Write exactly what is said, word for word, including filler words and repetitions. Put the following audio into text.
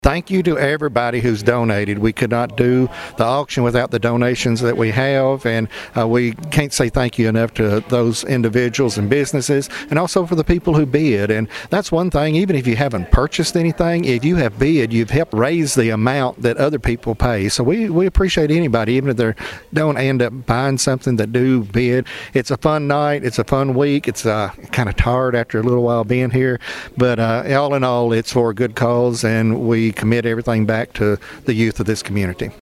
Thank you to everybody who's donated. We could not do the auction without the donations that we have, and uh, we can't say thank you enough to those individuals and businesses, and also for the people who bid. And that's one thing, even if you haven't purchased anything, if you have bid, you've helped raise the amount that other people pay. So we, we appreciate anybody, even if they don't end up buying something, that do bid. It's a fun night. It's a fun week. It's uh, kind of tired after a little while being here, but uh, all in all, it's for a good cause, and we commit everything back to the youth of this community.